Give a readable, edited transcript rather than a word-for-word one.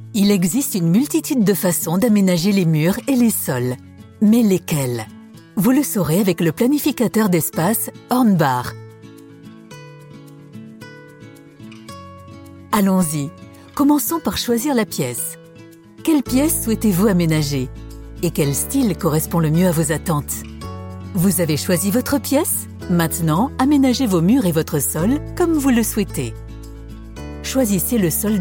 Il existe une multitude de façons d'aménager les murs et les sols. Mais lesquelles? Vous le saurez avec le planificateur d'espace Hornbach. Allons-y. Commençons par choisir la pièce. Quelle pièce souhaitez-vous aménager? Et quel style correspond le mieux à vos attentes? Vous avez choisi votre pièce? Maintenant, aménagez vos murs et votre sol comme vous le souhaitez. Choisissez le sol